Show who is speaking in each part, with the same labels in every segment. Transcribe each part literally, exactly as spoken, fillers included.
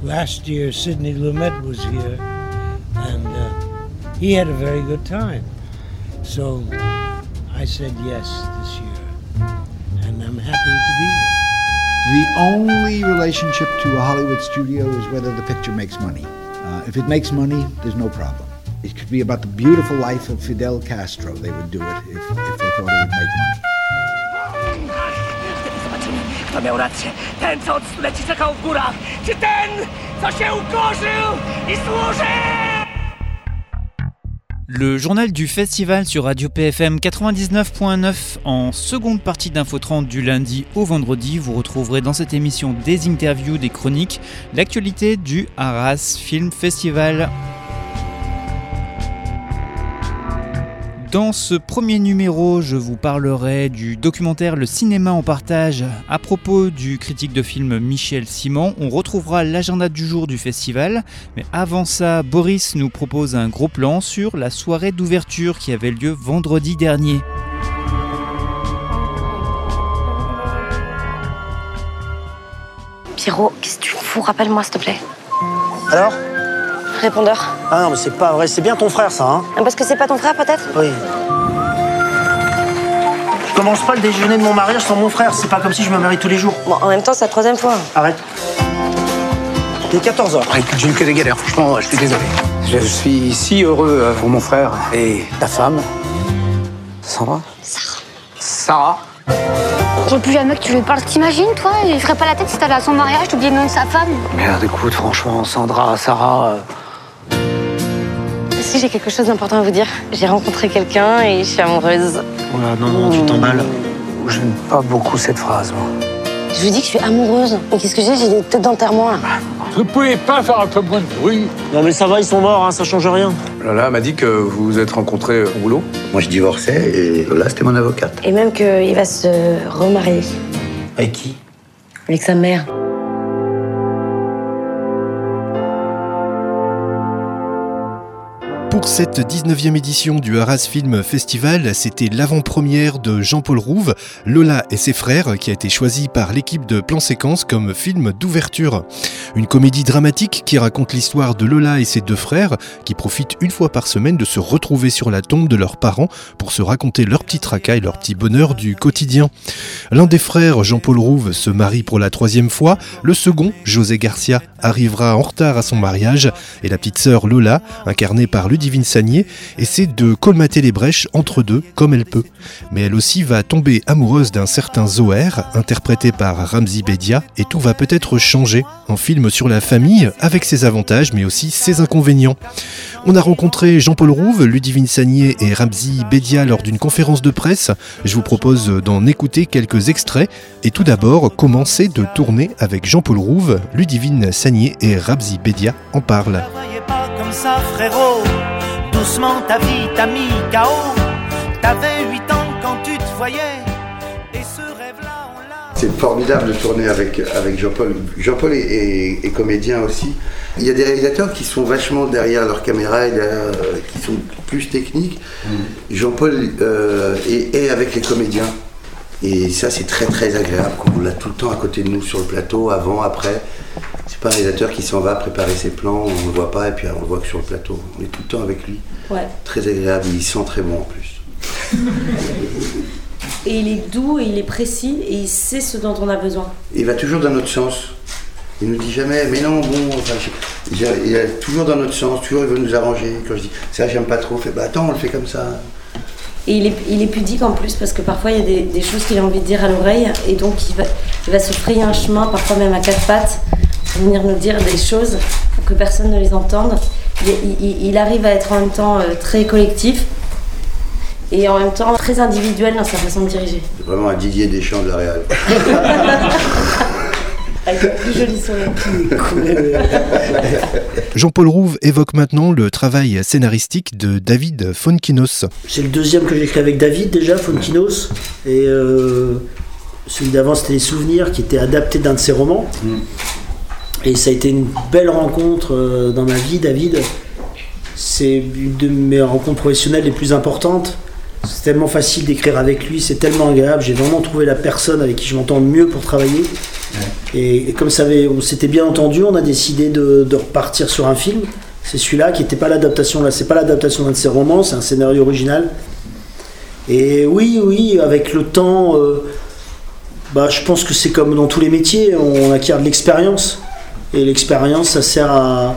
Speaker 1: last year Sidney Lumet was here, and uh, he had a very good time. So I said yes this year, and I'm happy to be here.
Speaker 2: The only relationship to a Hollywood studio is whether the picture makes money. Uh, if it makes money, there's no problem. It could be about the beautiful life of Fidel Castro. They would do it if, if they thought it would make money.
Speaker 3: Kto miał rację? Ten, co od stuleci czekał w górach, czy ten, co się ukorzył i służy?
Speaker 4: Le journal du festival sur Radio P F M quatre-vingt-dix-neuf point neuf en seconde partie d'Info trente du lundi au vendredi. Vous retrouverez dans cette émission des interviews, des chroniques, l'actualité du Arras Film Festival. Dans ce premier numéro, je vous parlerai du documentaire Le cinéma en partage à propos du critique de film Michel Simon. On retrouvera l'agenda du jour du festival. Mais avant ça, Boris nous propose un gros plan sur la soirée d'ouverture qui avait lieu vendredi dernier.
Speaker 5: Pierrot, qu'est-ce que tu fous? Rappelle-moi, s'il te plaît.
Speaker 6: Alors?
Speaker 5: Répondeur.
Speaker 6: Ah non, mais c'est pas vrai, c'est bien ton frère, ça, hein?
Speaker 5: Parce que c'est pas ton frère, peut-être?
Speaker 6: Oui. Je commence pas le déjeuner de mon mariage sans mon frère, c'est pas comme si je me marie tous les jours.
Speaker 5: Bon, en même temps, c'est la troisième fois.
Speaker 6: Arrête. Il est quatorze heures.
Speaker 7: Ah, écoute, j'ai eu que des galères, franchement, je suis désolé. Je suis si heureux pour mon frère et ta femme. Sandra?
Speaker 5: Sarah.
Speaker 7: Sarah?
Speaker 8: Et plus jamais que tu lui parles, t'imagines, toi? Il ferait pas la tête si t'allais à son mariage, t'oubliais le nom de sa femme.
Speaker 7: Merde, écoute, franchement, Sandra, Sarah... Euh...
Speaker 5: Si, j'ai quelque chose d'important à vous dire. J'ai rencontré quelqu'un et je suis amoureuse.
Speaker 6: Oh là, non, non, tu t'emballes.
Speaker 7: J'aime pas beaucoup cette phrase, moi.
Speaker 5: Je vous dis que je suis amoureuse. Mais qu'est-ce que j'ai? J'ai des têtes d'enterrement, là.
Speaker 9: Vous pouvez pas faire un peu moins de bruit?
Speaker 6: Non, mais ça va, ils sont morts, hein, ça change rien.
Speaker 10: Lola m'a dit que vous vous êtes rencontrés au boulot.
Speaker 11: Moi, je divorçais et Lola, c'était mon avocate.
Speaker 5: Et même qu'il va se remarier.
Speaker 6: Avec qui?
Speaker 5: Avec sa mère.
Speaker 12: Pour cette dix-neuvième édition du Arras Film Festival, c'était l'avant-première de Jean-Paul Rouve, Lola et ses frères, qui a été choisi par l'équipe de Plan Séquence comme film d'ouverture. Une comédie dramatique qui raconte l'histoire de Lola et ses deux frères, qui profitent une fois par semaine de se retrouver sur la tombe de leurs parents pour se raconter leurs petits tracas et leurs petits bonheurs du quotidien. L'un des frères, Jean-Paul Rouve, se marie pour la troisième fois. Le second, José Garcia, arrivera en retard à son mariage. Et la petite sœur Lola, incarnée par Ludivine Sagné, essaie de colmater les brèches entre deux comme elle peut. Mais elle aussi va tomber amoureuse d'un certain Zoher, interprété par Ramzy Bedia, et tout va peut-être changer. Un film sur la famille, avec ses avantages mais aussi ses inconvénients. On a rencontré Jean-Paul Rouve, Ludivine Sagné et Ramzy Bedia lors d'une conférence de presse. Je vous propose d'en écouter quelques extraits. Et tout d'abord, commencer de tourner avec Jean-Paul Rouve, Ludivine Sagné et Ramzy Bedia en parlent.
Speaker 3: Comme ça, frérot, doucement ta vie t'a mis K O. T'avais huit ans quand tu te voyais, et ce rêve-là, on l'a...
Speaker 11: C'est formidable de tourner avec, avec Jean-Paul. Jean-Paul est, est, est comédien aussi. Il y a des réalisateurs qui sont vachement derrière leur caméra, et derrière, qui sont plus techniques. Mmh. Jean-Paul euh, est, est avec les comédiens. Et ça, c'est très très agréable, qu'on l'a tout le temps à côté de nous sur le plateau, avant, après. C'est pas un réalisateur qui s'en va préparer ses plans, on ne le voit pas et puis on le voit que sur le plateau. On est tout le temps avec lui.
Speaker 5: Ouais.
Speaker 11: Très agréable, il sent très bon en plus.
Speaker 5: Et il est doux et il est précis et il sait ce dont on a besoin.
Speaker 11: Il va toujours dans notre sens. Il nous dit jamais, mais non, bon, enfin, je, il est toujours dans notre sens, toujours il veut nous arranger. Quand je dis, ça j'aime pas trop, il fait, bah attends, on le fait comme ça.
Speaker 5: Et il est, il est pudique en plus parce que parfois il y a des, des choses qu'il a envie de dire à l'oreille et donc il va, il va se frayer un chemin, parfois même à quatre pattes, pour venir nous dire des choses pour que personne ne les entende. Il, il, il arrive à être en même temps très collectif et en même temps très individuel dans sa façon de diriger.
Speaker 11: C'est vraiment un Didier Deschamps de la Réal.
Speaker 5: Avec le plus joli sourire.
Speaker 12: Jean-Paul Rouve évoque maintenant le travail scénaristique de David Fonkinos.
Speaker 6: C'est le deuxième que j'ai écrit avec David déjà, Fonkinos. Et euh, celui d'avant c'était Les Souvenirs qui était adapté d'un de ses romans. Mm. Et ça a été une belle rencontre euh, dans ma vie, David. C'est une de mes rencontres professionnelles les plus importantes C'est tellement facile d'écrire avec lui, c'est tellement agréable. J'ai vraiment trouvé la personne avec qui je m'entends le mieux pour travailler. Ouais. Et, et comme ça avait, on s'était bien entendu, on a décidé de, de repartir sur un film. C'est celui-là qui n'était pas l'adaptation. Là, c'est pas l'adaptation d'un de ses romans, c'est un scénario original. Et oui, oui, avec le temps, euh, bah, je pense que c'est comme dans tous les métiers, on acquiert de l'expérience. Et l'expérience, ça sert à,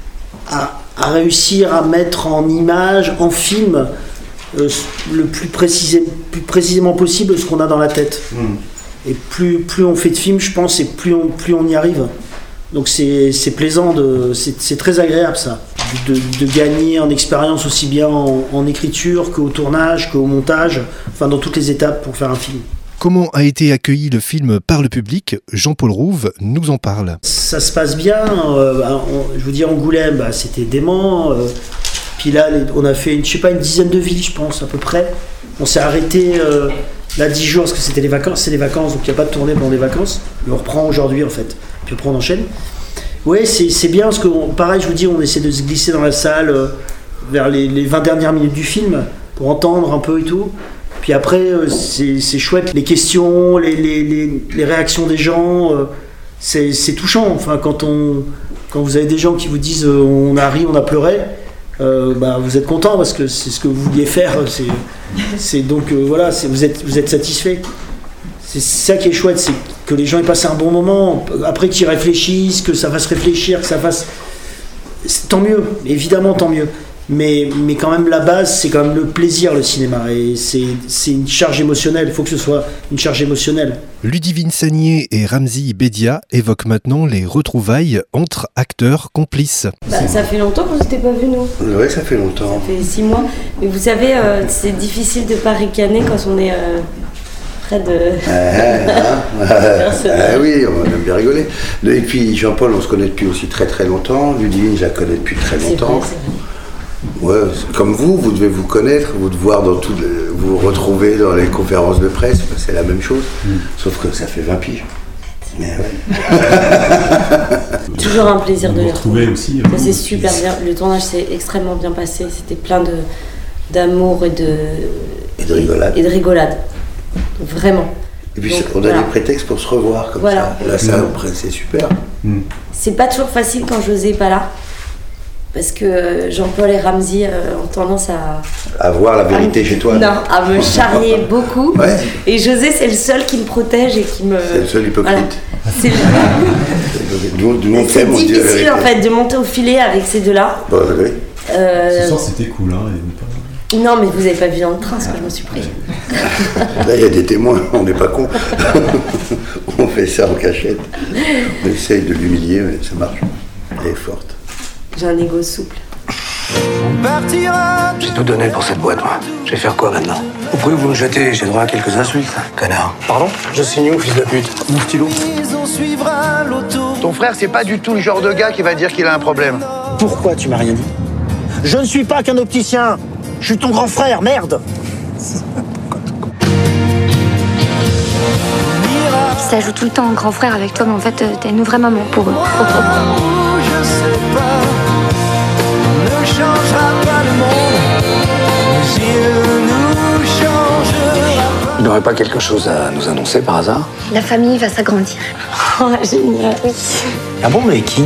Speaker 6: à, à réussir à mettre en image, en film, euh, le plus, précisé, plus précisément possible ce qu'on a dans la tête. Mmh. Et plus, plus on fait de films, je pense, et plus on, plus on y arrive. Donc c'est, c'est plaisant, de, c'est, c'est très agréable ça, de, de gagner en expérience aussi bien en, en écriture qu'au tournage, qu'au montage, enfin dans toutes les étapes pour faire un film.
Speaker 12: Comment a été accueilli le film par le public ? Jean-Paul Rouve nous en parle.
Speaker 6: Ça se passe bien, euh, bah, on, je vous dis Angoulême, bah, c'était dément. Euh, puis là, les, on a fait, une, je sais pas, une dizaine de villes, je pense, à peu près. On s'est arrêté euh, là dix jours, parce que c'était les vacances, c'est les vacances, donc il n'y a pas de tournée pendant les vacances. Mais on reprend aujourd'hui, en fait. Puis après, on enchaîne. Oui, c'est, c'est bien, parce que, on, pareil, je vous dis, on essaie de se glisser dans la salle euh, vers les, les vingt dernières minutes du film, pour entendre un peu et tout. Puis après, c'est, c'est chouette, les questions, les, les, les, les réactions des gens, c'est, c'est touchant. Enfin, quand, on, quand vous avez des gens qui vous disent on a ri, on a pleuré, euh, bah, vous êtes content parce que c'est ce que vous vouliez faire. C'est, c'est donc euh, voilà, c'est, vous êtes, vous êtes satisfait. C'est ça qui est chouette, c'est que les gens aient passé un bon moment. Après qu'ils réfléchissent, que ça fasse réfléchir, que ça fasse... C'est, tant mieux, évidemment tant mieux. Mais, mais quand même, la base, c'est quand même le plaisir, le cinéma. Et c'est, c'est une charge émotionnelle. Il faut que ce soit une charge émotionnelle.
Speaker 12: Ludivine Sagnier et Ramzy Bedia évoquent maintenant les retrouvailles entre acteurs complices.
Speaker 5: Bah, ça fait longtemps qu'on ne s'était pas vus, nous.
Speaker 11: Oui, ça fait longtemps.
Speaker 5: Ça fait six mois. Mais vous savez, euh, c'est difficile de ne pas ricaner quand on est euh, près de...
Speaker 11: Ah, ah oui, on aime bien rigoler. Et puis, Jean-Paul, on se connaît depuis aussi très très longtemps. Ludivine, je la connais depuis très longtemps. C'est vrai, c'est vrai. Ouais, comme vous, vous devez vous connaître, vous devoir dans tout, vous retrouver dans les conférences de presse, c'est la même chose, mmh. Sauf que ça fait vingt piges. Mais ouais.
Speaker 5: Toujours un plaisir de les retrouver
Speaker 13: aussi.
Speaker 5: Ça c'est super bien. Le tournage s'est extrêmement bien passé. C'était plein de d'amour et de
Speaker 11: et de rigolade.
Speaker 5: Et de rigolade. Vraiment.
Speaker 11: Et puis
Speaker 5: donc,
Speaker 11: on a
Speaker 5: voilà.
Speaker 11: des prétextes pour se revoir comme
Speaker 5: voilà.
Speaker 11: ça. Là, ça,
Speaker 13: mmh.
Speaker 11: c'est super.
Speaker 13: Mmh.
Speaker 5: C'est pas toujours facile quand José n'est pas là. Parce que Jean-Paul et Ramzy euh, ont tendance à...
Speaker 11: À voir la vérité
Speaker 5: à,
Speaker 11: chez toi.
Speaker 5: Non, à me charrier beaucoup.
Speaker 11: Ouais.
Speaker 5: Et José, c'est le seul qui me protège et qui me...
Speaker 11: C'est le seul hypocrite. Voilà.
Speaker 5: C'est, le...
Speaker 11: du, du monde
Speaker 5: c'est difficile en fait de monter au filet avec ces deux-là.
Speaker 11: Bah, oui.
Speaker 13: euh... Ce soir, c'était cool. Hein,
Speaker 5: et... Non, mais vous n'avez pas vu dans le train ce que je me suis pris.
Speaker 11: Là, il y a des témoins, on n'est pas cons. On fait ça en cachette. On essaye de l'humilier, mais ça marche. Elle est forte.
Speaker 5: J'ai un ego souple.
Speaker 7: J'ai tout donné pour cette boîte, moi. Je vais faire quoi maintenant? Vous pouvez vous me jeter, j'ai droit à quelques insultes. Connard. Pardon? Je signe où, fils de pute? Mon stylo.
Speaker 14: Ton frère, c'est pas du tout le genre de gars qui va dire qu'il a un problème.
Speaker 6: Pourquoi tu m'as rien dit? Je ne suis pas qu'un opticien. Je suis ton grand frère, merde.
Speaker 8: Ça joue tout le temps en grand frère avec toi, mais en fait, t'es une vraie maman pour eux.
Speaker 3: Je sais pas, ne changera pas le monde, mais il nous changera.
Speaker 7: Il n'aurait pas quelque chose à nous annoncer par hasard?
Speaker 8: La famille va s'agrandir.
Speaker 5: Oh, génial, oui.
Speaker 7: Ah bon, mais qui?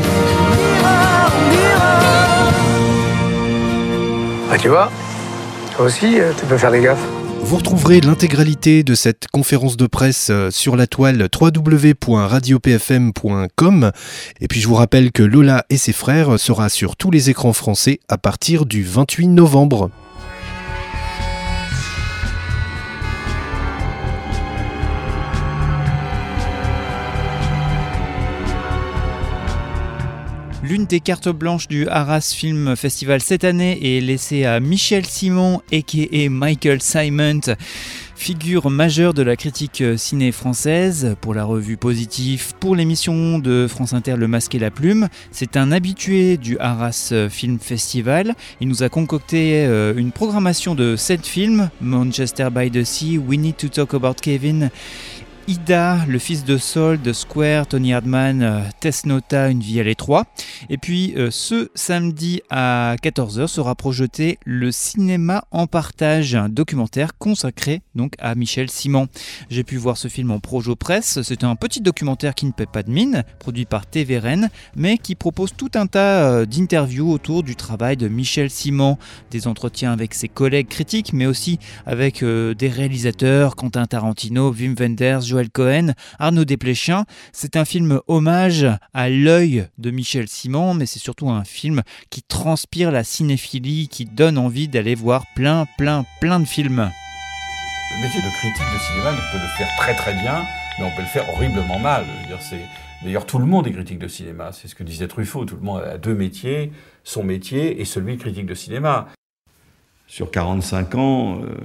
Speaker 7: Ah, tu vois, toi aussi, tu peux faire des gaffes.
Speaker 12: Vous retrouverez l'intégralité de cette conférence de presse sur la toile w w w point radio p f m point com. Et puis je vous rappelle que Lola et ses frères sera sur tous les écrans français à partir du vingt-huit novembre.
Speaker 4: L'une des cartes blanches du Arras Film Festival cette année est laissée à Michel Simon, aka Michael Simon, figure majeure de la critique ciné française, pour la revue Positif, pour l'émission de France Inter Le Masque et la Plume. C'est un habitué du Arras Film Festival. Il nous a concocté une programmation de sept films: Manchester by the Sea, We Need to Talk About Kevin, Ida, Le fils de Saul de Square, Tony Erdmann, euh, Tess Nota, Une vie à l'étroit. Et puis euh, ce samedi à quatorze heures sera projeté Le cinéma en partage, un documentaire consacré donc à Michel Simon. J'ai pu voir ce film en Projo Presse. C'est un petit documentaire qui ne paie pas de mine, produit par T V R N, mais qui propose tout un tas d'interviews autour du travail de Michel Simon, des entretiens avec ses collègues critiques, mais aussi avec euh, des réalisateurs, Quentin Tarantino, Wim Wenders, Joël Cohen, Arnaud Desplechin. C'est un film hommage à l'œil de Michel Simon, mais c'est surtout un film qui transpire la cinéphilie, qui donne envie d'aller voir plein, plein, plein de films.
Speaker 15: Le métier de critique de cinéma, on peut le faire très très bien, mais on peut le faire horriblement mal. Je veux dire, c'est... D'ailleurs, tout le monde est critique de cinéma. C'est ce que disait Truffaut. Tout le monde a deux métiers, son métier et celui de critique de cinéma. Sur quarante-cinq ans, euh,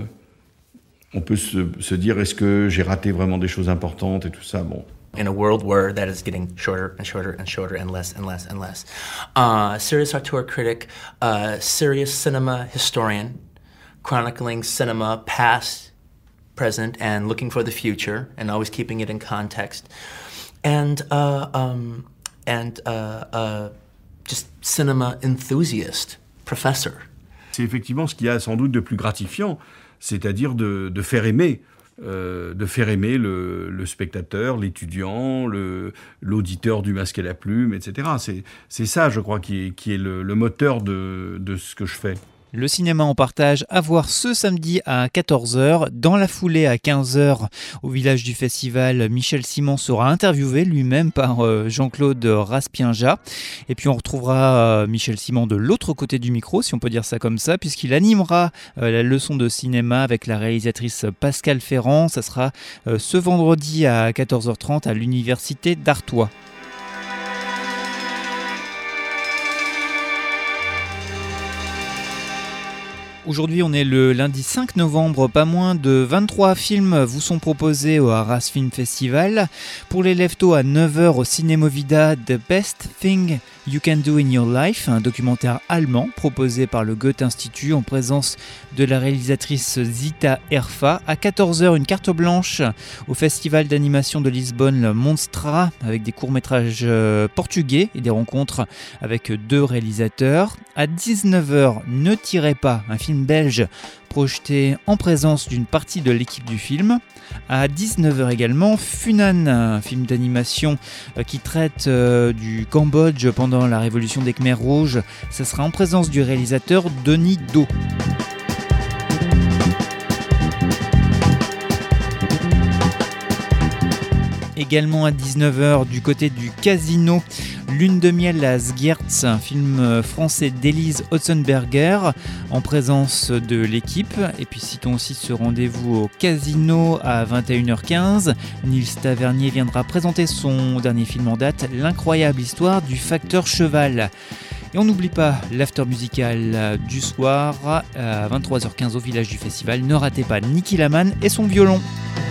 Speaker 15: on peut se, se dire, est-ce que j'ai raté vraiment des choses importantes et tout ça. Bon.
Speaker 16: In a world where that is getting shorter and shorter and shorter and less and less and less. Uh, serious auteur critic, uh, serious cinema historian, chronicling cinema past, present, and looking for the future, and always keeping it in context. And uh, um, and uh, uh, just cinema enthusiast, professor.
Speaker 15: C'est effectivement ce qu'il y a sans doute de plus gratifiant, c'est-à-dire de, de faire aimer, euh, de faire aimer le, le spectateur, l'étudiant, le, l'auditeur du Masque et la Plume, et cetera. C'est, c'est ça, je crois, qui est, qui est le, le moteur de, de ce que je fais.
Speaker 4: Le cinéma en partage à voir ce samedi à quatorze heures. Dans la foulée à quinze heures au village du festival, Michel Simon sera interviewé lui-même par Jean-Claude Raspienja. Et puis on retrouvera Michel Simon de l'autre côté du micro, si on peut dire ça comme ça, puisqu'il animera la leçon de cinéma avec la réalisatrice Pascale Ferrand. Ça sera ce vendredi à quatorze heures trente à l'université d'Artois. Aujourd'hui, on est le lundi cinq novembre. Pas moins de vingt-trois films vous sont proposés au Arras Film Festival. Pour les leftos à neuf heures au Cinémovida, The Best Thing You Can Do in Your Life, un documentaire allemand proposé par le Goethe Institut en présence de la réalisatrice Zita Erfa. À quatorze heures, une carte blanche au Festival d'animation de Lisbonne, Monstra, avec des courts-métrages portugais et des rencontres avec deux réalisateurs. À dix-neuf heures, Ne tirez pas, un film belge projeté en présence d'une partie de l'équipe du film. À dix-neuf heures également, Funan, un film d'animation qui traite du Cambodge pendant la révolution des Khmers rouges. Ça sera en présence du réalisateur Denis Do. Également à dix-neuf heures, du côté du Casino, Lune de miel à Sgiertz, un film français d'Élise Otzenberger en présence de l'équipe. Et puis citons aussi ce rendez-vous au Casino à vingt et une heures quinze. Nils Tavernier viendra présenter son dernier film en date, L'incroyable histoire du facteur cheval. Et on n'oublie pas l'after musical du soir à vingt-trois heures quinze au village du festival. Ne ratez pas Niki Laman et son violon.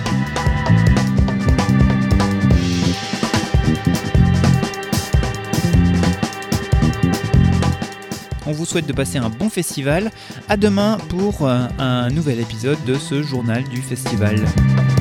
Speaker 4: On vous souhaite de passer un bon festival. À demain pour un nouvel épisode de ce journal du festival.